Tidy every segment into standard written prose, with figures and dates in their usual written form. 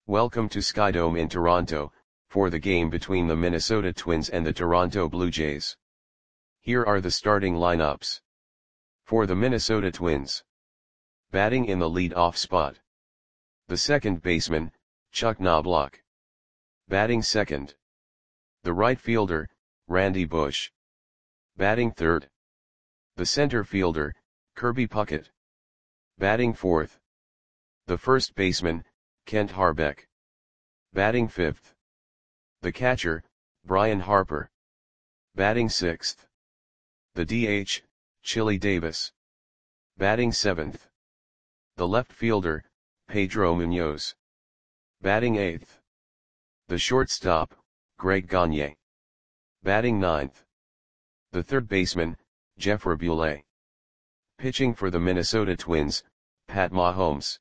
Welcome to Skydome in Toronto, for the game between the Minnesota Twins and the Toronto Blue Jays. Here are the starting lineups. For the Minnesota Twins. Batting in the lead-off spot. The second baseman, Chuck Knobloch. Batting second. The right fielder, Randy Bush. Batting third. The center fielder, Kirby Puckett. Batting fourth. The first baseman, Kent Hrbek. Batting fifth. The catcher, Brian Harper. Batting sixth. The DH, Chili Davis. Batting seventh. The left fielder, Pedro Munoz. Batting eighth. The shortstop, Greg Gagne. Batting ninth. The third baseman, Jeff Raboulet. Pitching for the Minnesota Twins, Pat Mahomes.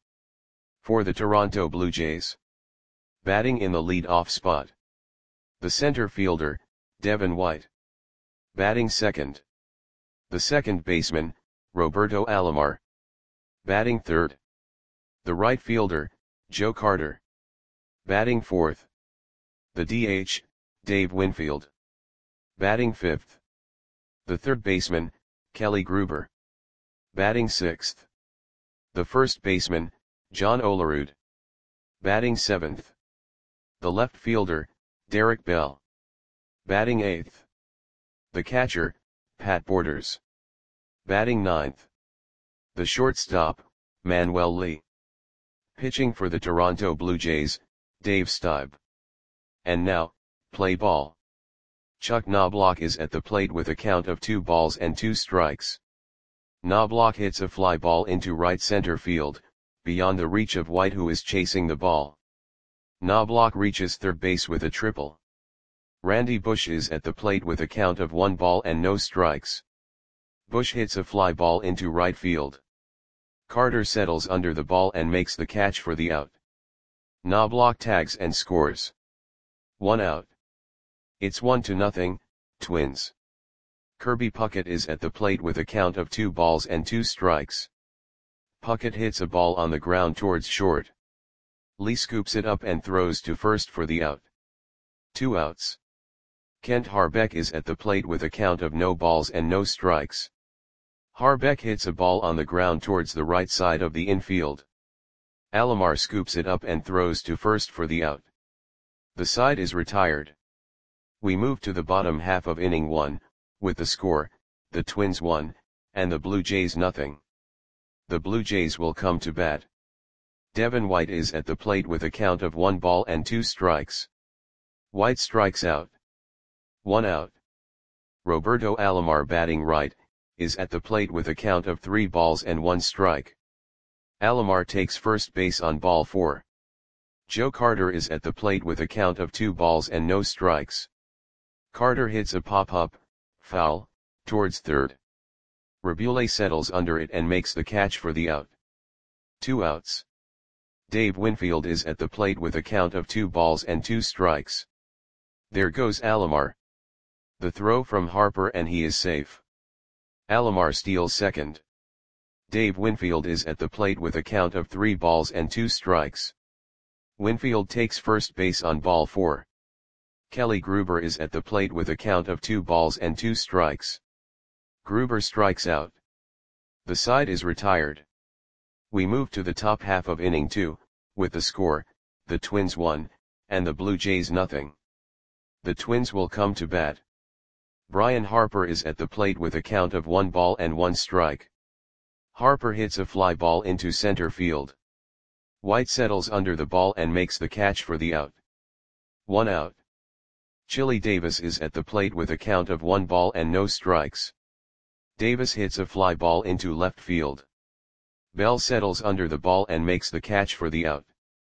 For the Toronto Blue Jays. Batting in the lead-off spot. The center fielder, Devin White. Batting second. The second baseman, Roberto Alomar. Batting third. The right fielder, Joe Carter. Batting fourth. The DH, Dave Winfield. Batting fifth. The third baseman, Kelly Gruber. Batting sixth. The first baseman, John Olerud. Batting seventh. The left fielder, Derek Bell. Batting eighth. The catcher, Pat Borders. Batting ninth. The shortstop, Manuel Lee. Pitching for the Toronto Blue Jays, Dave Stieb. And now, play ball. Chuck Knobloch is at the plate with a count of 2 balls and 2 strikes. Knobloch hits a fly ball into right center field, beyond the reach of White, who is chasing the ball. Knobloch reaches third base with a triple. Randy Bush is at the plate with a count of 1 ball and no strikes. Bush hits a fly ball into right field. Carter settles under the ball and makes the catch for the out. Knobloch tags and scores. 1 out. It's 1-0, Twins. Kirby Puckett is at the plate with a count of 2 balls and 2 strikes. Puckett hits a ball on the ground towards short. Lee scoops it up and throws to first for the out. 2 outs. Kent Hrbek is at the plate with a count of no balls and no strikes. Hrbek hits a ball on the ground towards the right side of the infield. Alomar scoops it up and throws to first for the out. The side is retired. We move to the bottom half of inning 1, with the score, the Twins 1, and the Blue Jays 0. The Blue Jays will come to bat. Devin White is at the plate with a count of 1 ball and 2 strikes. White strikes out. 1 out. Roberto Alomar, batting right, is at the plate with a count of 3 balls and 1 strike. Alomar takes first base on ball 4. Joe Carter is at the plate with a count of 2 balls and no strikes. Carter hits a pop-up, foul, towards third. Raboulet settles under it and makes the catch for the out. 2 outs. Dave Winfield is at the plate with a count of 2 balls and 2 strikes. There goes Alomar. The throw from Harper and he is safe. Alomar steals second. Dave Winfield is at the plate with a count of 3 balls and 2 strikes. Winfield takes first base on ball 4. Kelly Gruber is at the plate with a count of 2 balls and 2 strikes. Gruber strikes out. The side is retired. We move to the top half of inning 2, with the score, the Twins 1, and the Blue Jays 0. The Twins will come to bat. Brian Harper is at the plate with a count of 1 ball and 1 strike. Harper hits a fly ball into center field. White settles under the ball and makes the catch for the out. 1 out. Chili Davis is at the plate with a count of 1 ball and no strikes. Davis hits a fly ball into left field. Bell settles under the ball and makes the catch for the out.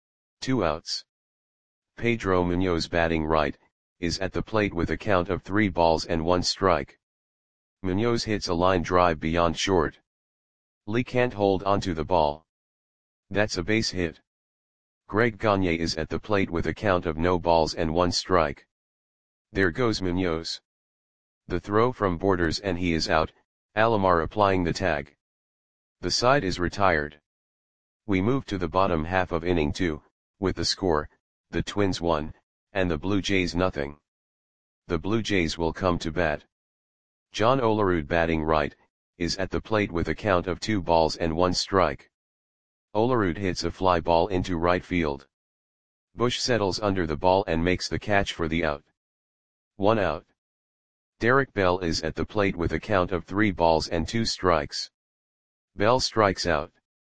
2 outs. Pedro Munoz, batting right, is at the plate with a count of 3 balls and 1 strike. Munoz hits a line drive beyond short. Lee can't hold onto the ball. That's a base hit. Greg Gagne is at the plate with a count of no balls and 1 strike. There goes Munoz. The throw from Borders and he is out, Alomar applying the tag. The side is retired. We move to the bottom half of inning 2, with the score, the Twins 1, and the Blue Jays nothing. The Blue Jays will come to bat. John Olerud batting right, is at the plate with a count of 2 balls and 1 strike. Olerud hits a fly ball into right field. Bush settles under the ball and makes the catch for the out. 1 out. Derek Bell is at the plate with a count of 3 balls and 2 strikes. Bell strikes out.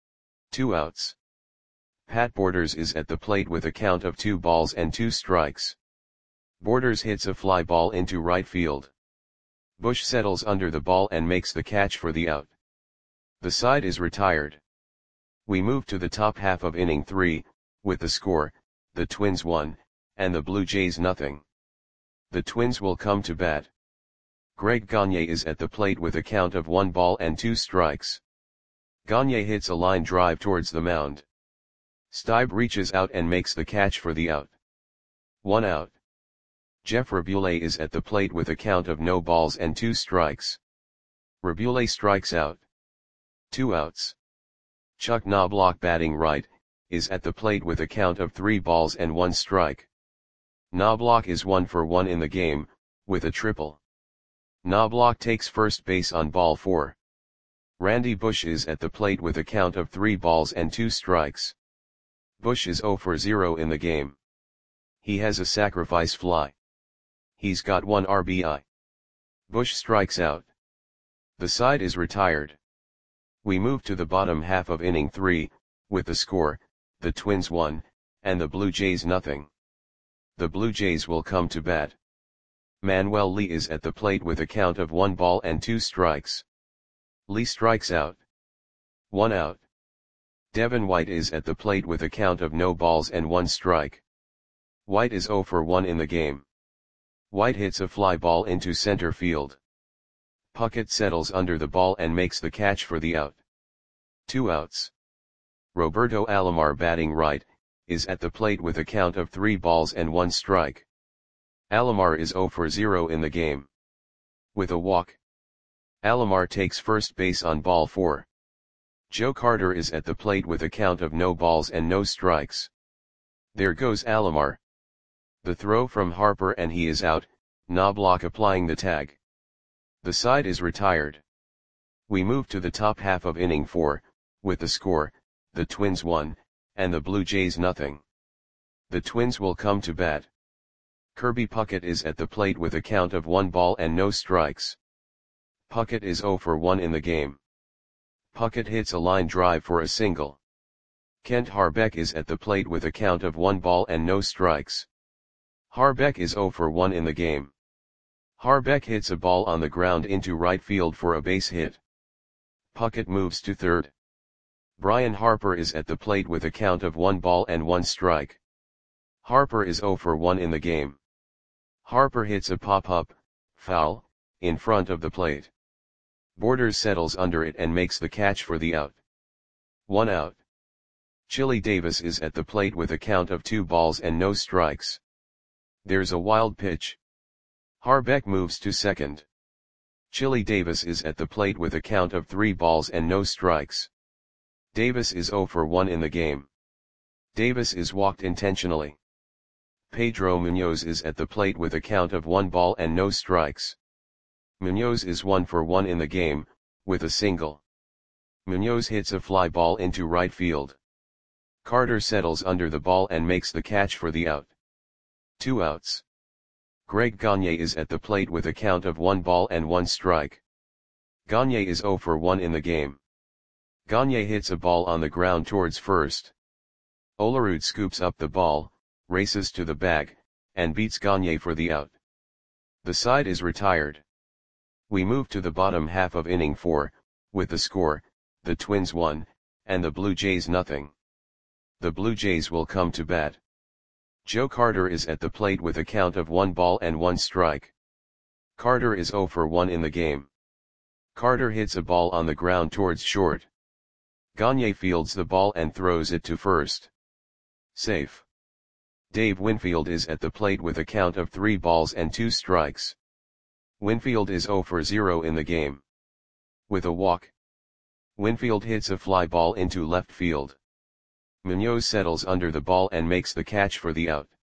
2 outs. Pat Borders is at the plate with a count of 2 balls and 2 strikes. Borders hits a fly ball into right field. Bush settles under the ball and makes the catch for the out. The side is retired. We move to the top half of inning 3, with the score, the Twins 1, and the Blue Jays nothing. The Twins will come to bat. Greg Gagne is at the plate with a count of 1 ball and 2 strikes. Gagne hits a line drive towards the mound. Stieb reaches out and makes the catch for the out. 1 out. Jeff Rabule is at the plate with a count of no balls and 2 strikes. Rabule strikes out. 2 outs. Chuck Knobloch batting right, is at the plate with a count of 3 balls and 1 strike. Knobloch is 1 for 1 in the game, with a triple. Knobloch takes first base on ball 4. Randy Bush is at the plate with a count of 3 balls and 2 strikes. Bush is 0 for 0 in the game. He has a sacrifice fly. He's got 1 RBI. Bush strikes out. The side is retired. We move to the bottom half of inning 3, with the score, the Twins 1, and the Blue Jays nothing. The Blue Jays will come to bat. Manuel Lee is at the plate with a count of 1 ball and 2 strikes. Lee strikes out. 1 out. Devin White is at the plate with a count of no balls and 1 strike. White is 0 for 1 in the game. White hits a fly ball into center field. Puckett settles under the ball and makes the catch for the out. 2 outs. Roberto Alomar batting right, is at the plate with a count of 3 balls and 1 strike. Alomar is 0 for 0 in the game. With a walk. Alomar takes first base on ball 4. Joe Carter is at the plate with a count of no balls and no strikes. There goes Alomar. The throw from Harper and he is out, Knobloch applying the tag. The side is retired. We move to the top half of inning 4, with the score, the Twins 1, and the Blue Jays nothing. The Twins will come to bat. Kirby Puckett is at the plate with a count of 1 ball and no strikes. Puckett is 0 for 1 in the game. Puckett hits a line drive for a single. Kent Harbeck is at the plate with a count of 1 ball and no strikes. Harbeck is 0 for 1 in the game. Harbeck hits a ball on the ground into right field for a base hit. Puckett moves to third. Brian Harper is at the plate with a count of 1 ball and 1 strike. Harper is 0 for 1 in the game. Harper hits a pop-up, foul, in front of the plate. Borders settles under it and makes the catch for the out. 1 out. Chili Davis is at the plate with a count of 2 balls and no strikes. There's a wild pitch. Harbeck moves to second. Chili Davis is at the plate with a count of 3 balls and no strikes. Davis is 0 for 1 in the game. Davis is walked intentionally. Pedro Munoz is at the plate with a count of 1 ball and no strikes. Munoz is 1 for 1 in the game, with a single. Munoz hits a fly ball into right field. Carter settles under the ball and makes the catch for the out. 2 outs. Greg Gagne is at the plate with a count of 1 ball and 1 strike. Gagne is 0 for 1 in the game. Gagne hits a ball on the ground towards first. Olerud scoops up the ball, races to the bag, and beats Gagne for the out. The side is retired. We move to the bottom half of inning 4, with the score, the Twins 1, and the Blue Jays nothing. The Blue Jays will come to bat. Joe Carter is at the plate with a count of 1 ball and 1 strike. Carter is 0 for 1 in the game. Carter hits a ball on the ground towards short. Gagne fields the ball and throws it to first. Safe. Dave Winfield is at the plate with a count of 3 balls and 2 strikes. Winfield is 0 for 0 in the game. With a walk. Winfield hits a fly ball into left field. Munoz settles under the ball and makes the catch for the out.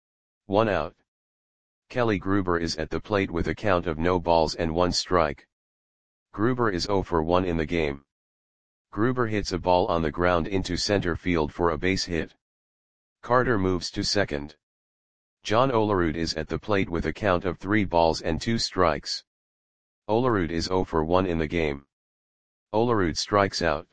1 out. Kelly Gruber is at the plate with a count of no balls and 1 strike. Gruber is 0 for 1 in the game. Gruber hits a ball on the ground into center field for a base hit. Carter moves to second. John Olerud is at the plate with a count of 3 balls and 2 strikes. Olerud is 0 for 1 in the game. Olerud strikes out.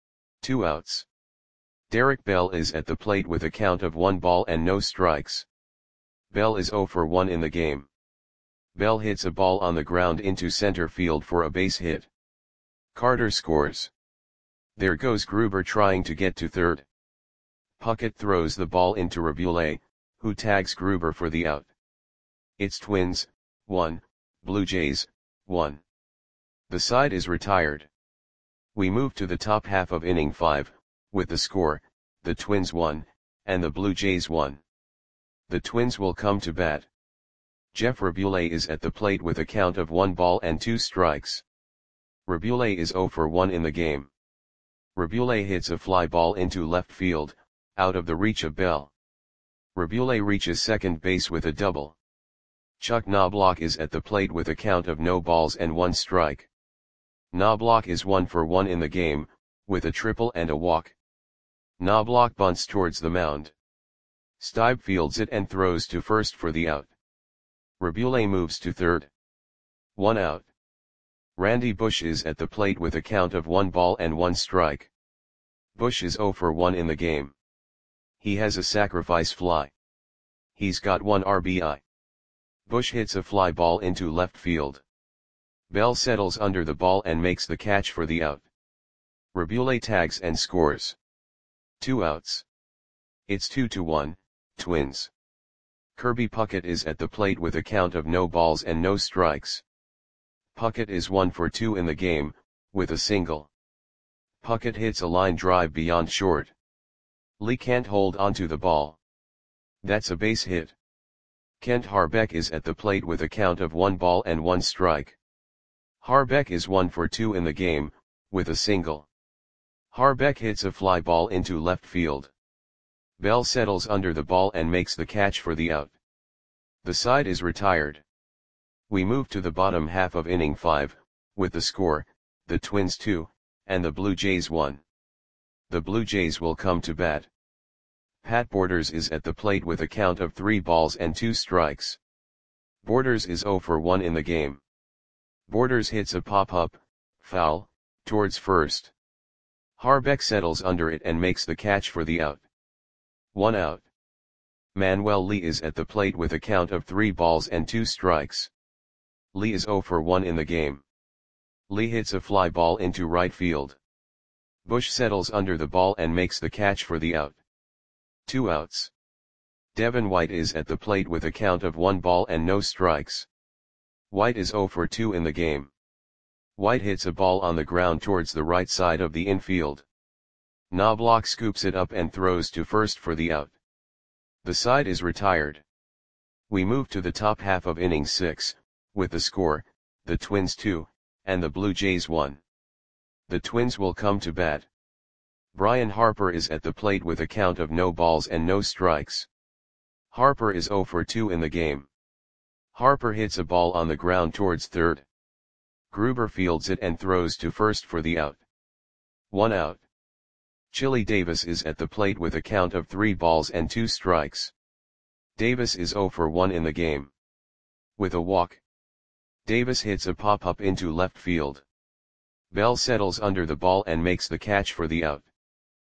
2 outs. Derek Bell is at the plate with a count of 1 ball and no strikes. Bell is 0 for 1 in the game. Bell hits a ball on the ground into center field for a base hit. Carter scores. There goes Gruber trying to get to third. Puckett throws the ball into Rabulais, who tags Gruber for the out. It's Twins, 1, Blue Jays, 1. The side is retired. We move to the top half of inning 5, with the score, the Twins 1, and the Blue Jays 1. The Twins will come to bat. Jeff Rabulais is at the plate with a count of 1 ball and 2 strikes. Rabulais is 0 for 1 in the game. Rabulais hits a fly ball into left field, out of the reach of Bell. Rabulais reaches second base with a double. Chuck Knobloch is at the plate with a count of no balls and 1 strike. Knobloch is 1 for 1 in the game, with a triple and a walk. Knobloch bunts towards the mound. Stibe fields it and throws to first for the out. Rabulais moves to third. 1 out. Randy Bush is at the plate with a count of 1 ball and 1 strike. Bush is 0 for 1 in the game. He has a sacrifice fly. He's got 1 RBI. Bush hits a fly ball into left field. Bell settles under the ball and makes the catch for the out. Rabulais tags and scores. 2 outs. It's 2-1, Twins. Kirby Puckett is at the plate with a count of no balls and no strikes. Puckett is 1 for 2 in the game, with a single. Puckett hits a line drive beyond short. Lee can't hold onto the ball. That's a base hit. Kent Harbeck is at the plate with a count of 1 ball and 1 strike. Harbeck is 1 for 2 in the game, with a single. Harbeck hits a fly ball into left field. Bell settles under the ball and makes the catch for the out. The side is retired. We move to the bottom half of inning 5, with the score, the Twins 2, and the Blue Jays 1. The Blue Jays will come to bat. Pat Borders is at the plate with a count of 3 balls and 2 strikes. Borders is 0 for 1 in the game. Borders hits a pop-up, foul, towards first. Harbeck settles under it and makes the catch for the out. 1 out. Manuel Lee is at the plate with a count of 3 balls and 2 strikes. Lee is 0 for 1 in the game. Lee hits a fly ball into right field. Bush settles under the ball and makes the catch for the out. 2 outs. Devin White is at the plate with a count of 1 ball and no strikes. White is 0 for 2 in the game. White hits a ball on the ground towards the right side of the infield. Knobloch scoops it up and throws to first for the out. The side is retired. We move to the top half of inning 6, with the score, the Twins 2, and the Blue Jays 1. The Twins will come to bat. Brian Harper is at the plate with a count of no balls and no strikes. Harper is 0 for 2 in the game. Harper hits a ball on the ground towards third. Gruber fields it and throws to first for the out. 1 out. Chili Davis is at the plate with a count of 3 balls and 2 strikes. Davis is 0 for 1 in the game. With a walk. Davis hits a pop-up into left field. Bell settles under the ball and makes the catch for the out.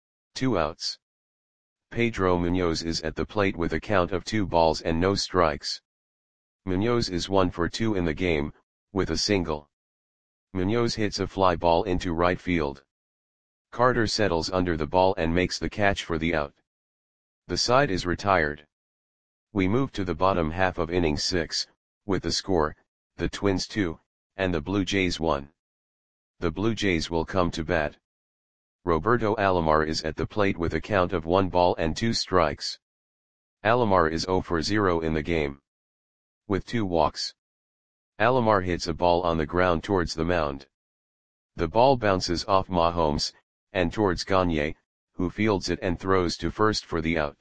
2 outs. Pedro Munoz is at the plate with a count of 2 balls and no strikes. Munoz is 1 for 2 in the game, with a single. Munoz hits a fly ball into right field. Carter settles under the ball and makes the catch for the out. The side is retired. We move to the bottom half of inning 6, with the score, the Twins 2, and the Blue Jays 1. The Blue Jays will come to bat. Roberto Alomar is at the plate with a count of 1 ball and 2 strikes. Alomar is 0 for 0 in the game. With 2 walks. Alomar hits a ball on the ground towards the mound. The ball bounces off Mahomes, and towards Gagne, who fields it and throws to first for the out.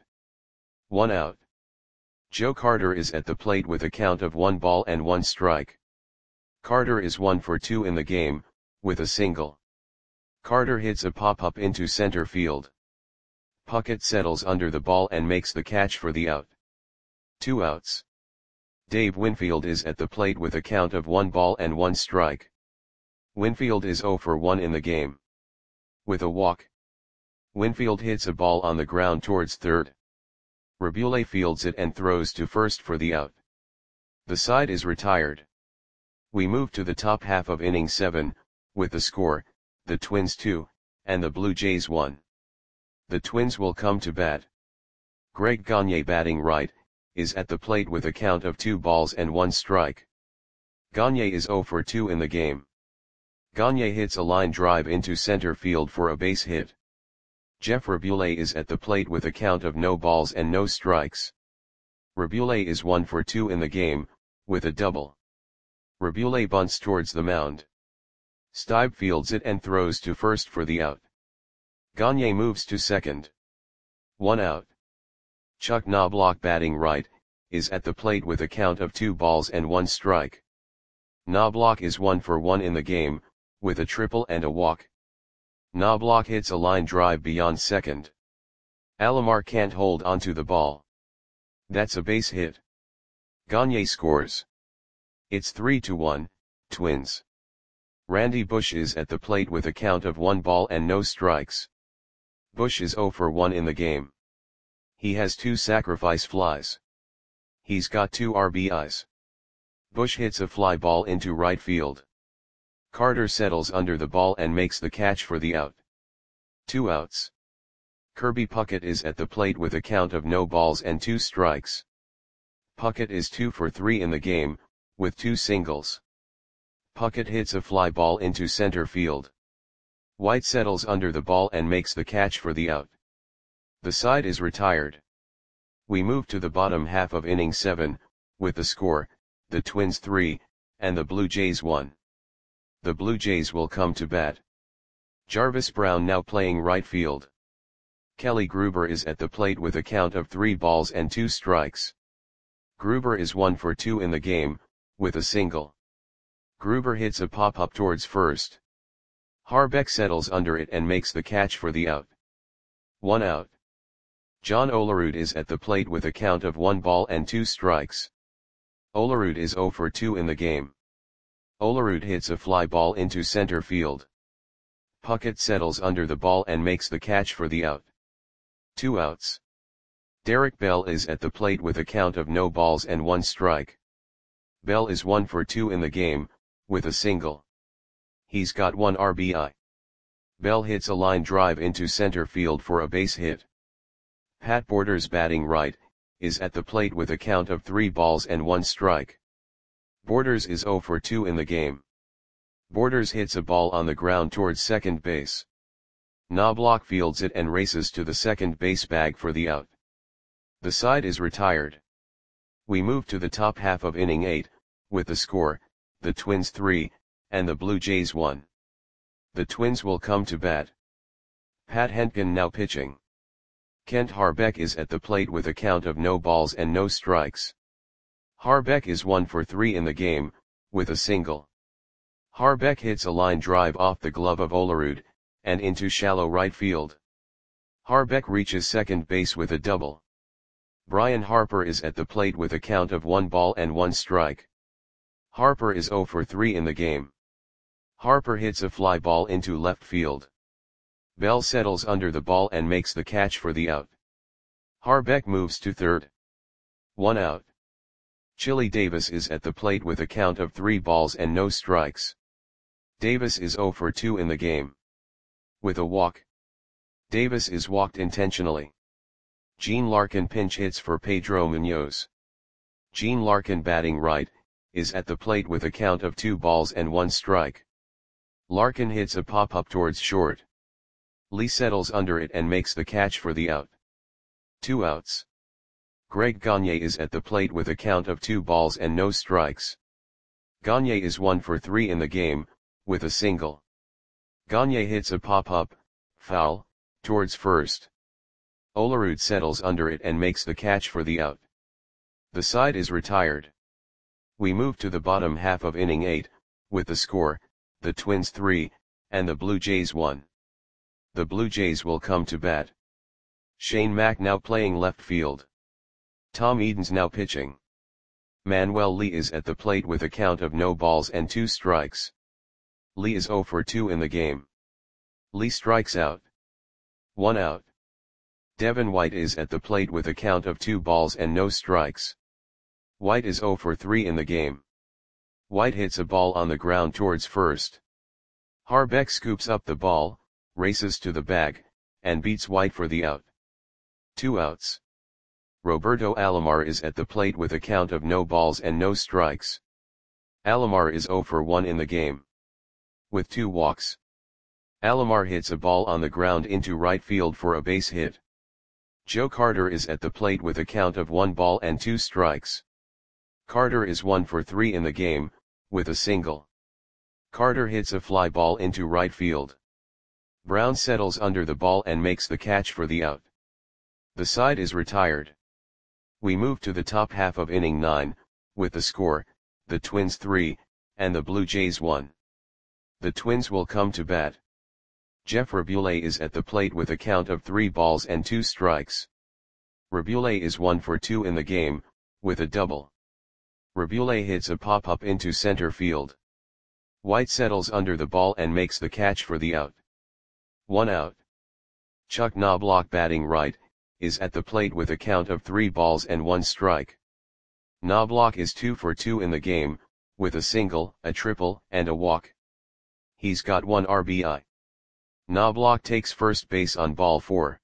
1 out. Joe Carter is at the plate with a count of 1 ball and 1 strike. Carter is 1 for 2 in the game, with a single. Carter hits a pop-up into center field. Puckett settles under the ball and makes the catch for the out. 2 outs. Dave Winfield is at the plate with a count of 1 ball and 1 strike. Winfield is 0 for 1 in the game. With a walk. Winfield hits a ball on the ground towards third. Rabule fields it and throws to first for the out. The side is retired. We move to the top half of inning 7, with the score, the Twins 2, and the Blue Jays 1. The Twins will come to bat. Greg Gagne, batting right, is at the plate with a count of 2 balls and 1 strike. Gagne is 0 for 2 in the game. Gagne hits a line drive into center field for a base hit. Jeff Rabule is at the plate with a count of no balls and no strikes. Rabule is 1 for 2 in the game, with a double. Rabule bunts towards the mound. Stibe fields it and throws to first for the out. Gagne moves to second. 1 out. Chuck Knobloch, batting right, is at the plate with a count of 2 balls and 1 strike. Knobloch is 1 for 1 in the game, with a triple and a walk. Knobloch hits a line drive beyond second. Alomar can't hold onto the ball. That's a base hit. Gagne scores. It's 3-1, Twins. Randy Bush is at the plate with a count of 1 ball and no strikes. Bush is 0 for 1 in the game. He has 2 sacrifice flies. He's got 2 RBIs. Bush hits a fly ball into right field. Carter settles under the ball and makes the catch for the out. 2 outs. Kirby Puckett is at the plate with a count of no balls and 2 strikes. Puckett is 2 for 3 in the game, with 2 singles. Puckett hits a fly ball into center field. White settles under the ball and makes the catch for the out. The side is retired. We move to the bottom half of inning 7, with the score, the Twins 3, and the Blue Jays 1. The Blue Jays will come to bat. Jarvis Brown now playing right field. Kelly Gruber is at the plate with a count of 3 balls and 2 strikes. Gruber is 1 for 2 in the game, with a single. Gruber hits a pop-up towards first. Harbeck settles under it and makes the catch for the out. 1 out. John Olerud is at the plate with a count of 1 ball and 2 strikes. Olerud is 0 for 2 in the game. Olerud hits a fly ball into center field. Puckett settles under the ball and makes the catch for the out. 2 outs. Derek Bell is at the plate with a count of no balls and 1 strike. Bell is 1 for 2 in the game, with a single. He's got 1 RBI. Bell hits a line drive into center field for a base hit. Pat Borders, batting right, is at the plate with a count of 3 balls and 1 strike. Borders is 0 for 2 in the game. Borders hits a ball on the ground towards second base. Knobloch fields it and races to the second base bag for the out. The side is retired. We move to the top half of inning 8, with the score, the Twins 3, and the Blue Jays 1. The Twins will come to bat. Pat Hentgen now pitching. Kent Harbeck is at the plate with a count of no balls and no strikes. Harbeck is 1 for 3 in the game, with a single. Harbeck hits a line drive off the glove of Olerud, and into shallow right field. Harbeck reaches second base with a double. Brian Harper is at the plate with a count of 1 ball and 1 strike. Harper is 0 for 3 in the game. Harper hits a fly ball into left field. Bell settles under the ball and makes the catch for the out. Harbeck moves to third. 1 out. Chili Davis is at the plate with a count of 3 balls and no strikes. Davis is 0 for 2 in the game. With a walk. Davis is walked intentionally. Gene Larkin pinch hits for Pedro Munoz. Gene Larkin, batting right, is at the plate with a count of 2 balls and 1 strike. Larkin hits a pop-up towards short. Lee settles under it and makes the catch for the out. 2 outs. Greg Gagne is at the plate with a count of 2 balls and no strikes. Gagne is 1 for 3 in the game, with a single. Gagne hits a pop-up, foul, towards first. Olerud settles under it and makes the catch for the out. The side is retired. We move to the bottom half of inning 8, with the score, the Twins 3, and the Blue Jays 1. The Blue Jays will come to bat. Shane Mack now playing left field. Tom Edens now pitching. Manuel Lee is at the plate with a count of no balls and 2 strikes. Lee is 0 for 2 in the game. Lee strikes out. 1 out. Devin White is at the plate with a count of 2 balls and no strikes. White is 0 for 3 in the game. White hits a ball on the ground towards first. Harbeck scoops up the ball, races to the bag, and beats White for the out. 2 outs. Roberto Alomar is at the plate with a count of no balls and no strikes. Alomar is 0 for 1 in the game. With 2 walks. Alomar hits a ball on the ground into right field for a base hit. Joe Carter is at the plate with a count of 1 ball and 2 strikes. Carter is 1 for 3 in the game, with a single. Carter hits a fly ball into right field. Brown settles under the ball and makes the catch for the out. The side is retired. We move to the top half of inning 9, with the score, the Twins 3, and the Blue Jays 1. The Twins will come to bat. Jeff Rabule is at the plate with a count of 3 balls and 2 strikes. Rabule is 1 for 2 in the game, with a double. Rabule hits a pop-up into center field. White settles under the ball and makes the catch for the out. 1 out. Chuck Knobloch batting right, is at the plate with a count of 3 balls and 1 strike. Knobloch is 2 for 2 in the game, with a single, a triple, and a walk. He's got 1 RBI. Knobloch takes first base on ball 4.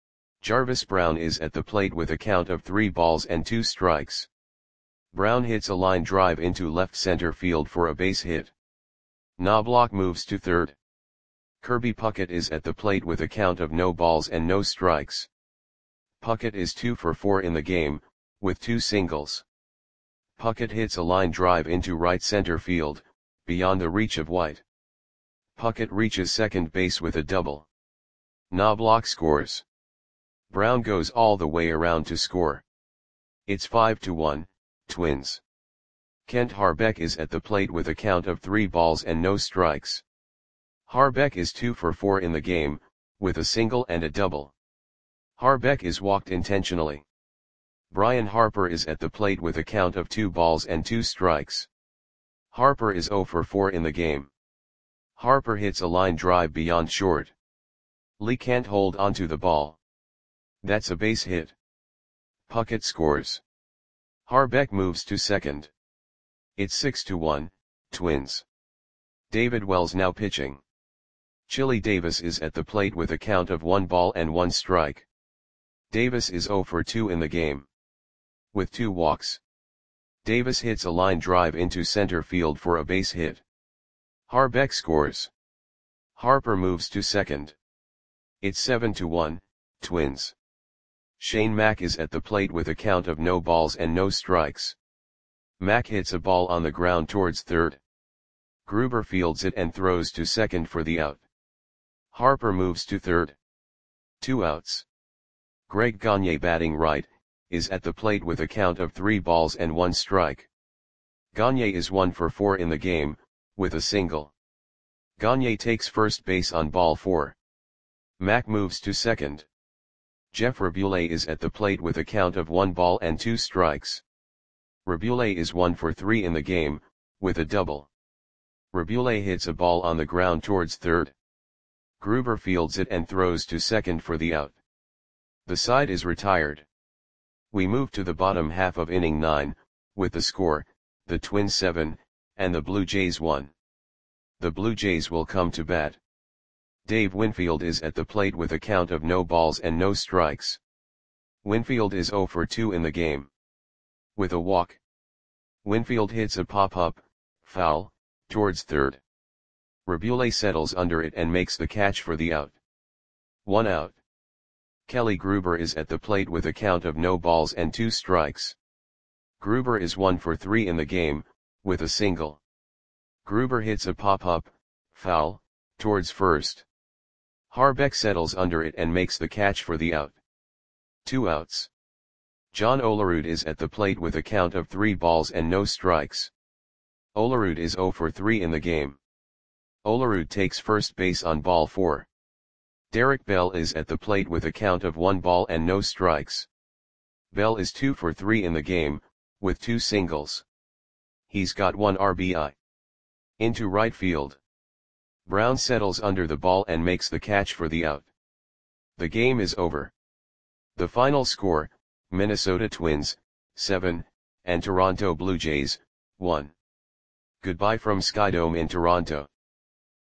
Jarvis Brown is at the plate with a count of 3 balls and 2 strikes. Brown hits a line drive into left center field for a base hit. Knobloch moves to third. Kirby Puckett is at the plate with a count of no balls and no strikes. Puckett is 2 for 4 in the game, with 2 singles. Puckett hits a line drive into right center field, beyond the reach of White. Puckett reaches second base with a double. Knobloch scores. Brown goes all the way around to score. It's 5-1, Twins. Kent Harbeck is at the plate with a count of 3 balls and no strikes. Harbeck is 2 for 4 in the game, with a single and a double. Harbeck is walked intentionally. Brian Harper is at the plate with a count of 2 balls and 2 strikes. Harper is 0 for 4 in the game. Harper hits a line drive beyond short. Lee can't hold onto the ball. That's a base hit. Puckett scores. Harbeck moves to second. It's 6-1, Twins. David Wells now pitching. Chili Davis is at the plate with a count of 1 ball and 1 strike. Davis is 0 for 2 in the game. With 2 walks. Davis hits a line drive into center field for a base hit. Harbeck scores. Harper moves to second. It's 7-1, Twins. Shane Mack is at the plate with a count of no balls and no strikes. Mack hits a ball on the ground towards third. Gruber fields it and throws to second for the out. Harper moves to third. 2 outs. Greg Gagne batting right, is at the plate with a count of 3 balls and 1 strike. Gagne is 1 for 4 in the game, with a single. Gagne takes first base on ball 4. Mack moves to second. Jeff Rabule is at the plate with a count of 1 ball and 2 strikes. Rabule is 1 for 3 in the game, with a double. Rabule hits a ball on the ground towards third. Gruber fields it and throws to second for the out. The side is retired. We move to the bottom half of inning 9, with the score, the Twins 7, and the Blue Jays 1. The Blue Jays will come to bat. Dave Winfield is at the plate with a count of no balls and no strikes. Winfield is 0 for 2 in the game. With a walk. Winfield hits a pop-up, foul, towards third. Rabule settles under it and makes the catch for the out. 1 out. Kelly Gruber is at the plate with a count of no balls and 2 strikes. Gruber is 1 for 3 in the game, with a single. Gruber hits a pop-up, foul, towards first. Harbeck settles under it and makes the catch for the out. 2 outs. John Olerud is at the plate with a count of 3 balls and no strikes. Olerud is 0 for 3 in the game. Olerud takes first base on ball 4. Derek Bell is at the plate with a count of 1 ball and no strikes. Bell is 2 for 3 in the game, with 2 singles. He's got 1 RBI. Into right field. Brown settles under the ball and makes the catch for the out. The game is over. The final score, Minnesota Twins, 7, and Toronto Blue Jays, 1. Goodbye from Skydome in Toronto.